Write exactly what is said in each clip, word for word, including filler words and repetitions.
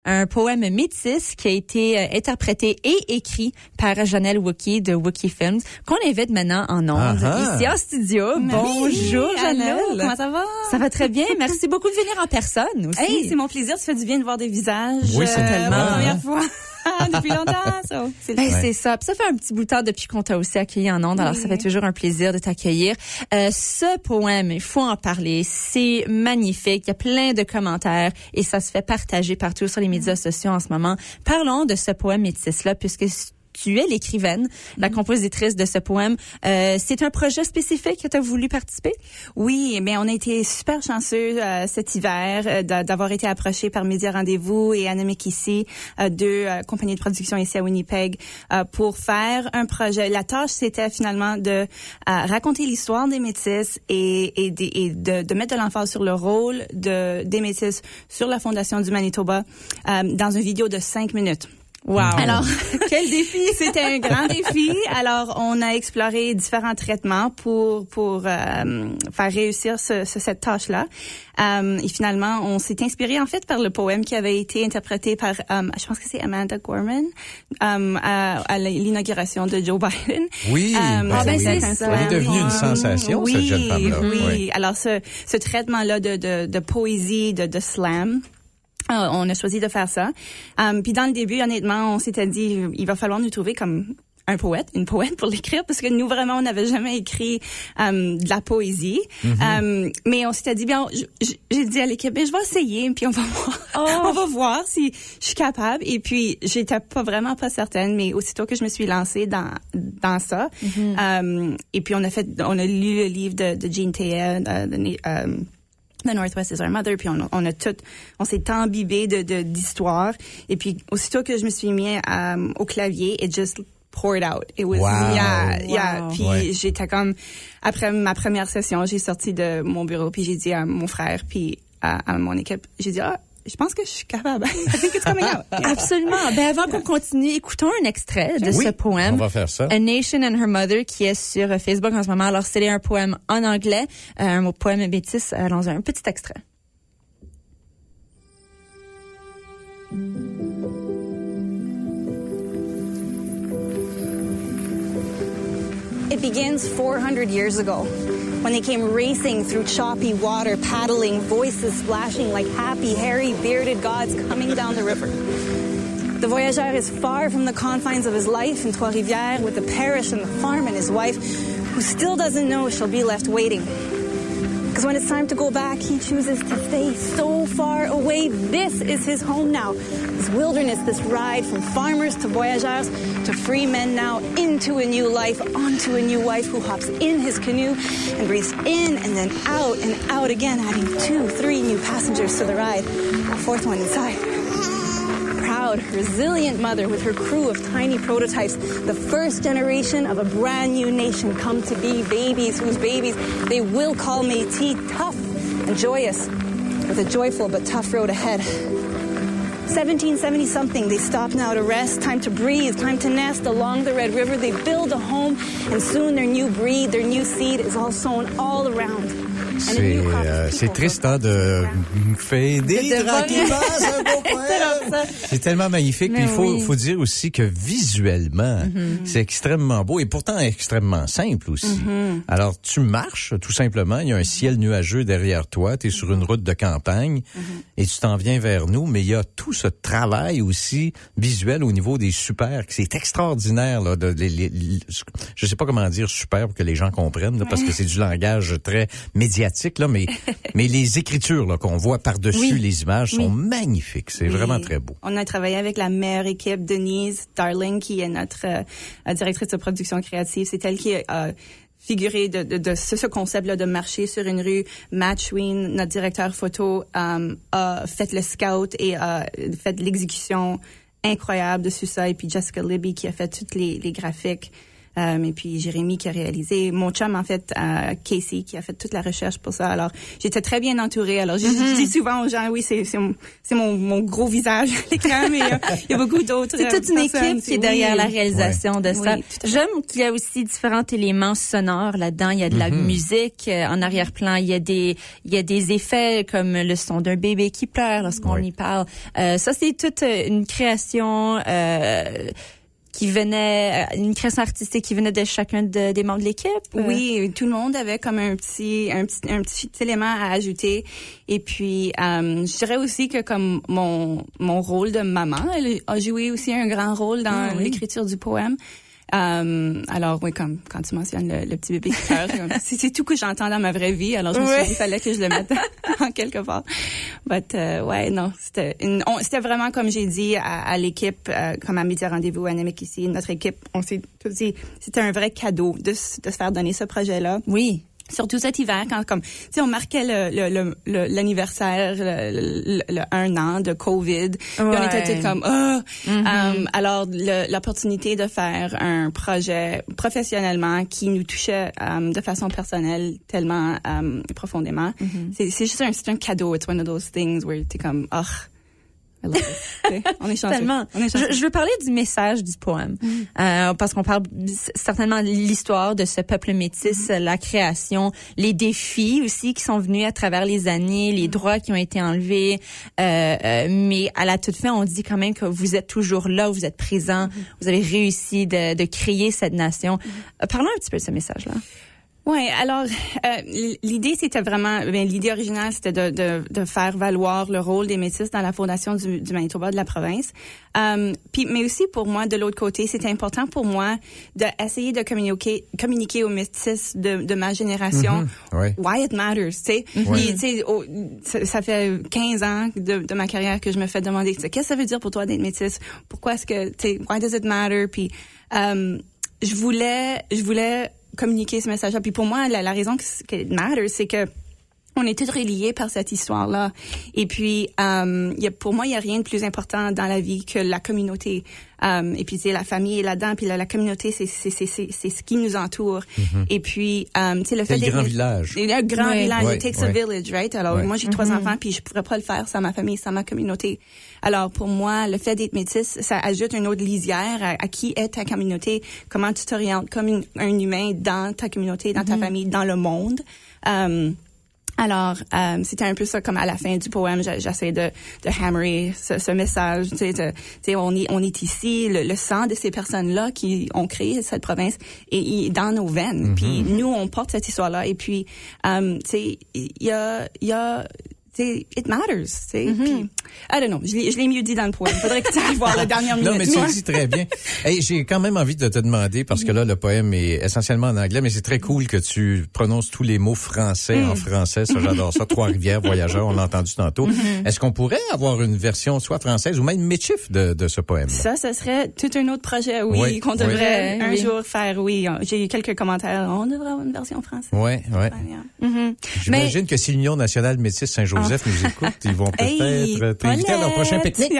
Un poème métis qui a été euh, interprété et écrit par Janelle Wookie de Wookie Films, qu'on invite maintenant en ondes Uh-huh. ici en studio. Oui, Bonjour Janelle. allô, comment ça va? Ça va très bien. Merci beaucoup de venir en personne aussi. Hey, c'est mon plaisir. Ça fait du bien de voir des visages. Oui, c'est euh, tellement, pour la hein. première fois depuis longtemps. So, c'est Ben, le fun. c'est ça. Puis ça fait un petit bout de temps depuis qu'on t'a aussi accueilli en ondes, alors Oui. ça fait toujours un plaisir de t'accueillir. Euh, ce poème, il faut en parler. C'est magnifique. Il y a plein de commentaires et ça se fait partager partout sur les médias sociaux en ce moment. Parlons de ce poème métis-là, puisque tu es l'écrivaine, la compositrice de ce poème. Euh, c'est un projet spécifique que tu as voulu participer? Oui, mais on a été super chanceux euh, cet hiver euh, d'a- d'avoir été approchés par Média Rendez-vous et Anamic ici, euh, deux euh, compagnies de production ici à Winnipeg, euh, pour faire un projet. La tâche, c'était finalement de euh, raconter l'histoire des Métis et, et, de, et de, de mettre de l'emphase sur le rôle de, des Métis sur la Fondation du Manitoba euh, dans une vidéo de cinq minutes. Wow! Alors, quel défi! C'était un grand défi. Alors, on a exploré différents traitements pour pour euh, faire réussir ce, ce, cette tâche-là. Euh, et finalement, on s'est inspiré en fait par le poème qui avait été interprété par, euh, je pense que c'est Amanda Gorman, euh, à, à l'inauguration de Joe Biden. Oui, Euh, ben ah, ben, oui. c'est un ça. slam. Elle est devenue une sensation, oui, cette jeune femme-là. Oui, Oui. Alors, ce, ce traitement-là de, de, de poésie, de, de slam, Euh, on a choisi de faire ça. Um, puis dans le début, honnêtement, on s'était dit, il va falloir nous trouver comme un poète, une poète pour l'écrire, parce que nous, vraiment, on n'avait jamais écrit um, de la poésie. Mm-hmm. Um, mais on s'était dit, bien, j- j- j'ai dit à l'équipe, ben, je vais essayer, puis on va voir. Oh. On va voir si je suis capable. Et puis, j'étais pas vraiment pas certaine, mais aussitôt que je me suis lancée dans dans ça, mm-hmm. um, et puis on a fait, on a lu le livre de, de Jean Théa, de, de, um, The Northwest is our mother, puis on a, on a tout, on s'est imbibé de, de, d'histoire. Et puis, aussitôt que je me suis mis um, au clavier, it just poured out. It was, Wow. yeah, yeah. Wow. Puis Ouais. j'étais comme, après ma première session, j'ai sorti de mon bureau, puis j'ai dit à mon frère, puis à, à mon équipe, j'ai dit, ah, je pense que je suis capable. I think it's coming out. Absolument. Ben, avant qu'on continue, écoutons un extrait de Oui, ce poème. on va faire ça. A Nation and Her Mother, qui est sur Facebook en ce moment. Alors, c'est un poème en anglais, euh, un poème métis. Allons-y, un petit extrait. It begins four hundred years ago, when they came racing through choppy water, paddling, voices splashing like happy, hairy, bearded gods coming down the river. The voyageur is far from the confines of his life in Trois-Rivières with the parish and the farm and his wife, who still doesn't know she'll be left waiting. Because when it's time to go back, he chooses to stay so far away. This is his home now. This wilderness, this ride from farmers to voyageurs to free men now into a new life, onto a new wife who hops in his canoe and breathes in and then out and out again, adding two, three new passengers to the ride, a fourth one inside. Proud, resilient mother with her crew of tiny prototypes, the first generation of a brand new nation come to be, babies whose babies they will call Métis, tough and joyous, with a joyful but tough road ahead. seventeen seventy something, they stop now to rest, time to breathe, time to nest along the Red River. They build a home, and soon their new breed, their new seed is all sown all around. And a C'est, new crop of euh, people c'est triste hein, de me faire aider De tranquillement, c'est un beau poème. C'est tellement magnifique. Puis Mais il faut, oui. faut dire aussi que visuellement, mm-hmm. c'est extrêmement beau et pourtant extrêmement simple aussi. Mm-hmm. Alors, tu marches tout simplement, il y a un ciel nuageux derrière toi, tu es sur une route de campagne mm-hmm. et tu t'en viens vers nous, mais il y a tout ce travail aussi visuel au niveau des super, c'est extraordinaire. Là, de, les, les, je sais pas comment dire super pour que les gens comprennent, là, parce que c'est du langage très médiatique. Là, mais, mais les écritures là, qu'on voit par-dessus Oui. les images sont oui. magnifiques. C'est oui. vraiment très beau. On a travaillé avec la meilleure équipe, Denise Darling, qui est notre euh, directrice de production créative. C'est elle qui a euh, figuré de, de, de ce, ce concept-là de marcher sur une rue. Matt Schween, notre directeur photo, um, a fait le scout et a fait l'exécution incroyable dessus ça. Et puis Jessica Libby qui a fait toutes les, les graphiques. Euh, et puis Jérémy qui a réalisé. Mon chum, en fait, euh, Casey, qui a fait toute la recherche pour ça. Alors, j'étais très bien entourée. Alors, je, mm-hmm. je dis souvent aux gens, oui, c'est, c'est, mon, c'est mon, mon gros visage à l'écran, mais euh, il y a beaucoup d'autres C'est toute une personnes. équipe qui est derrière oui. la réalisation ouais. de ça. Oui, J'aime qu'il y a aussi différents éléments sonores là-dedans. Il y a de la mm-hmm. musique euh, en arrière-plan. Il y a des, il y a des effets comme le son d'un bébé qui pleure lorsqu'on oui. y parle. Euh, ça, c'est toute une création euh, qui venait, une création artistique qui venait de chacun de, des membres de l'équipe. Oui, tout le monde avait comme un petit, un petit, un petit élément à ajouter. Et puis, euh, je dirais aussi que comme mon, mon rôle de maman, elle a joué aussi un grand rôle dans ah, oui. l'écriture du poème. Euh, alors oui, comme quand tu mentionnes le, le petit bébé qui pleure, c'est, c'est tout que j'entends dans ma vraie vie. Alors je me suis dit, il fallait que je le mette en quelque part. But euh, ouais, non, c'était une, on, c'était vraiment comme j'ai dit à, à l'équipe, euh, comme à Midi Rendez-vous Anemic ici, notre équipe, on s'est tout dit, c'était un vrai cadeau de, de se faire donner ce projet-là. Oui. Surtout cet hiver, quand comme, tu sais, on marquait le, le, le, le l'anniversaire, le, le, le un an de COVID. Puis ouais. on était tous comme, oh! Mm-hmm. Um, alors, le, l'opportunité de faire un projet professionnellement qui nous touchait um, de façon personnelle tellement um, profondément, mm-hmm. c'est, c'est juste un, c'est un cadeau. It's one of those things where t'es comme, oh! On est chanceux. Tellement. On est chanceux. Je, je veux parler du message du poème, mm. euh, parce qu'on parle certainement de l'histoire de ce peuple métis, mm. la création, les défis aussi qui sont venus à travers les années, les droits qui ont été enlevés, euh, euh, mais à la toute fin, on dit quand même que vous êtes toujours là, vous êtes présent, mm. vous avez réussi de, de créer cette nation. Mm. Euh, parlons un petit peu de ce message-là. Ouais, alors euh, l'idée c'était vraiment, bien, l'idée originale c'était de, de, de faire valoir le rôle des métis dans la fondation du, du Manitoba de la province. Um, puis, mais aussi pour moi de l'autre côté, c'était important pour moi d'essayer de communiquer, communiquer aux métis de, de ma génération. Mm-hmm, ouais. Why it matters, tu sais. Ouais. Tu sais, oh, ça, ça fait quinze ans de, de ma carrière que je me fais demander, qu'est-ce que ça veut dire pour toi d'être métis? Pourquoi est-ce que, tu sais, why does it matter? Puis, um, je voulais, je voulais communiquer ce message-là. Puis pour moi, la, la raison que, que it matters, c'est que on est tous reliés par cette histoire-là. Et puis, um, y a, pour moi, il y a rien de plus important dans la vie que la communauté. Um, et puis, c'est la famille est là-dedans. Puis la, la communauté, c'est, c'est, c'est, c'est, c'est ce qui nous entoure. Mm-hmm. Et puis, um, tu sais, le fait c'est d'être... le grand village. Il y a un grand ouais. village. Ouais. It takes ouais. a village, right? Alors, ouais. moi, j'ai mm-hmm. trois enfants, puis je pourrais pas le faire sans ma famille, sans ma communauté. Alors, pour moi, le fait d'être métisse, ça ajoute une autre lisière à, à qui est ta communauté, comment tu t'orientes comme une, un humain dans ta communauté, dans mm-hmm. ta famille, dans le monde. Um, Alors, euh, c'était un peu ça, comme à la fin du poème, j'essaie de, de hammerer ce, ce message. Tu sais, tu sais, on est, on est ici, le, le sang de ces personnes-là qui ont créé cette province est, est dans nos veines. Mm-hmm. Puis nous, on porte cette histoire-là. Et puis, euh, tu sais, il y a, il y a, tu sais, it matters. Tu sais. Mm-hmm. Puis, I don't know, je l'ai, je l'ai mieux dit dans le poème. Faudrait que tu ailles voir la dernière minute. Non, mais tu le dis très bien. Hey, j'ai quand même envie de te demander, parce que là, le poème est essentiellement en anglais, mais c'est très cool que tu prononces tous les mots français mm. en français. Ça, j'adore ça. Trois-Rivières, Voyageurs, on l'a entendu tantôt. Mm-hmm. Est-ce qu'on pourrait avoir une version soit française ou même métif de, de ce poème? Ça, ce serait tout un autre projet, oui, oui qu'on devrait oui. un oui. jour faire, oui. J'ai eu quelques commentaires. On devrait avoir une version française. Oui, oui. Mm-hmm. J'imagine mais... que si l'Union nationale métisse Saint-Joseph oh. nous écoute, ils vont peut-être hey, t'inviter à leur prochain pique-nique.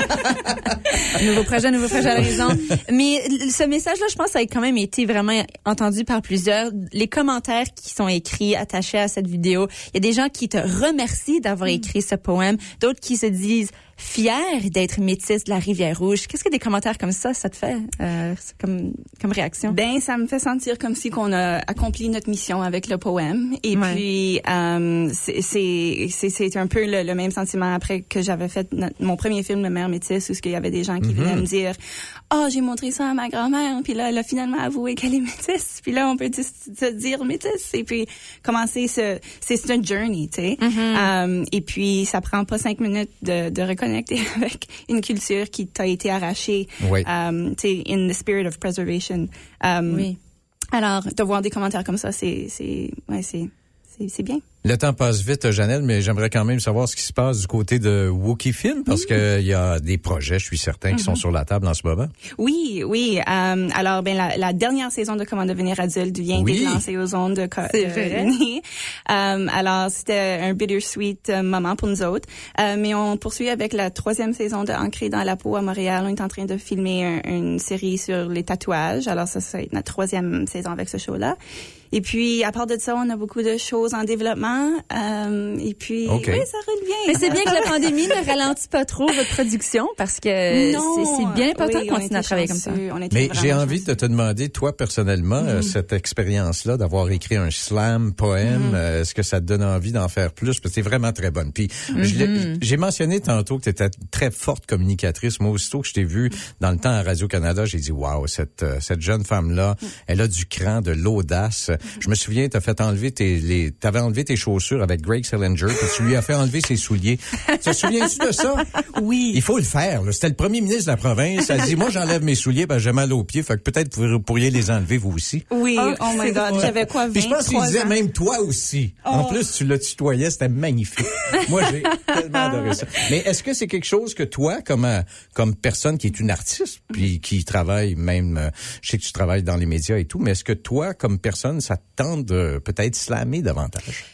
nouveau projet, nouveau projet à l'horizon. Mais ce message-là, je pense, ça a quand même été vraiment entendu par plusieurs. Les commentaires qui sont écrits, attachés à cette vidéo, il y a des gens qui te remercient d'avoir écrit ce poème, d'autres qui se disent fiers d'être métisse de la Rivière-Rouge. Qu'est-ce que des commentaires comme ça, ça te fait euh, comme, comme réaction? Ben, ça me fait sentir comme si qu'on a accompli notre mission avec le poème. Et ouais. puis, euh, c'est, c'est, c'est, c'est un peu le, le même sentiment après que j'avais fait notre, mon premier film, Le Mère métisse, où il y avait des gens qui mm-hmm. venaient me dire « Ah, oh, j'ai montré ça à ma grand-mère, puis là, elle a finalement avoué qu'elle est métisse. Puis là, on peut se dire métisse. » Et puis, commencer ce... C'est, c'est une journey, tu sais. Mm-hmm. Um, et puis, ça prend pas cinq minutes de, de reconnaître connecté avec une culture qui t'a été arrachée, oui. um, tu sais, in the spirit of preservation. Um, oui. Alors, de voir des commentaires comme ça, c'est, c'est, ouais, c'est, c'est, c'est bien. Le temps passe vite, Janelle, mais j'aimerais quand même savoir ce qui se passe du côté de Wookie Film, parce mm-hmm. que il y a des projets, je suis certain, qui mm-hmm. sont sur la table en ce moment. Oui, oui. Euh, alors, ben la, la dernière saison de Comment devenir adulte vient oui. d'être lancée aux ondes de C'est vrai. euh, alors, c'était un bittersweet moment pour nous autres. Euh, mais on poursuit avec la troisième saison de Ancré dans la peau à Montréal. On est en train de filmer un, une série sur les tatouages. Alors, ça, c'est notre troisième saison avec ce show-là. Et puis, à part de ça, on a beaucoup de choses en développement. Euh, et puis, okay. oui, ça roule bien. Mais c'est bien que la pandémie ne ralentit pas trop votre production parce que non, c'est, c'est bien important oui, de continuer à travailler chanceux. Comme ça. Mais j'ai envie chanceux. de te demander, toi, personnellement, mm-hmm. euh, cette expérience-là d'avoir écrit un slam poème, mm-hmm. euh, est-ce que ça te donne envie d'en faire plus? Parce que c'est vraiment très bonne. Puis, mm-hmm. je j'ai mentionné tantôt que tu étais très forte communicatrice. Moi, aussitôt que je t'ai vu dans le temps à Radio-Canada, j'ai dit, waouh, cette, euh, cette jeune femme-là, mm-hmm. elle a du cran, de l'audace. Mm-hmm. Je me souviens, t'as fait enlever tes, les, t'avais enlevé tes chaussures avec Greg Salinger, puis tu lui as fait enlever ses souliers. Te souviens-tu de ça? Oui. Il faut le faire, là. C'était le premier ministre de la province. Elle dit, moi, j'enlève mes souliers, ben, j'ai mal aux pieds. Fait que peut-être vous pourriez les enlever, vous aussi. Oui. Oh, oh my God. J'avais quoi, vingt-trois ans? Puis je pense qu'il disait même toi aussi. Oh. En plus, tu le tutoyais. C'était magnifique. Moi, j'ai tellement adoré ça. Mais est-ce que c'est quelque chose que toi, comme, euh, comme personne qui est une artiste, puis qui travaille même, euh, je sais que tu travailles dans les médias et tout, mais est-ce que toi, comme personne, ça te tente de peut-être slammer davantage?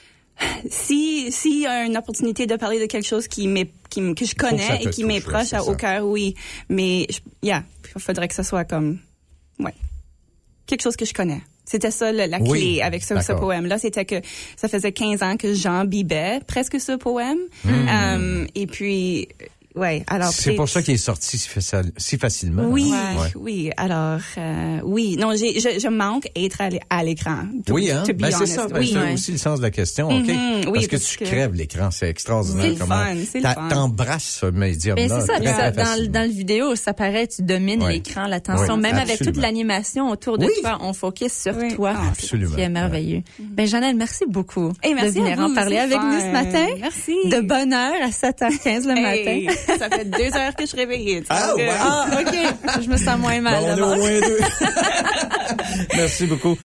Si s'il y a une opportunité de parler de quelque chose qui m'est qui que je connais que et qui m'est proche au cœur, oui. Mais yeah, il faudrait que ce soit comme ouais quelque chose que je connais. C'était ça le, la clé oui, avec ce, ce poème-là, c'était que ça faisait quinze ans que j'embibais presque ce poème. Mmh. Um, et puis ouais, alors c'est pour ça qu'il est sorti si, faci- si facilement. Oui, hein? ouais. oui. Alors, euh, oui. Non, j'ai, je, je manque être à, à l'écran. To, oui, hein. To be ben, c'est honest. ça. Ben, oui, c'est ouais. aussi le sens de la question, ok. Mm-hmm, oui, parce que parce tu que... crèves l'écran, c'est extraordinaire. C'est le comment fun, c'est le fun. T'embrasses ce médium-là. Ben, c'est ça. Très, ça très dans, le, dans le vidéo, ça paraît, tu domines ouais. l'écran, l'attention, oui, même absolument. avec toute l'animation autour de oui. toi, on focus sur oui. toi. Ah, absolument. C'est merveilleux. Ouais. Ben, Janelle, merci beaucoup hey, merci de venir en parler avec fun. nous ce matin. Merci. De bonne heure à sept heures quinze le hey, matin. Ça fait deux heures que je suis réveillée. Ah, que... wow. Ah, OK. Je me sens moins mal. Bon, on est au moins deux. Merci beaucoup.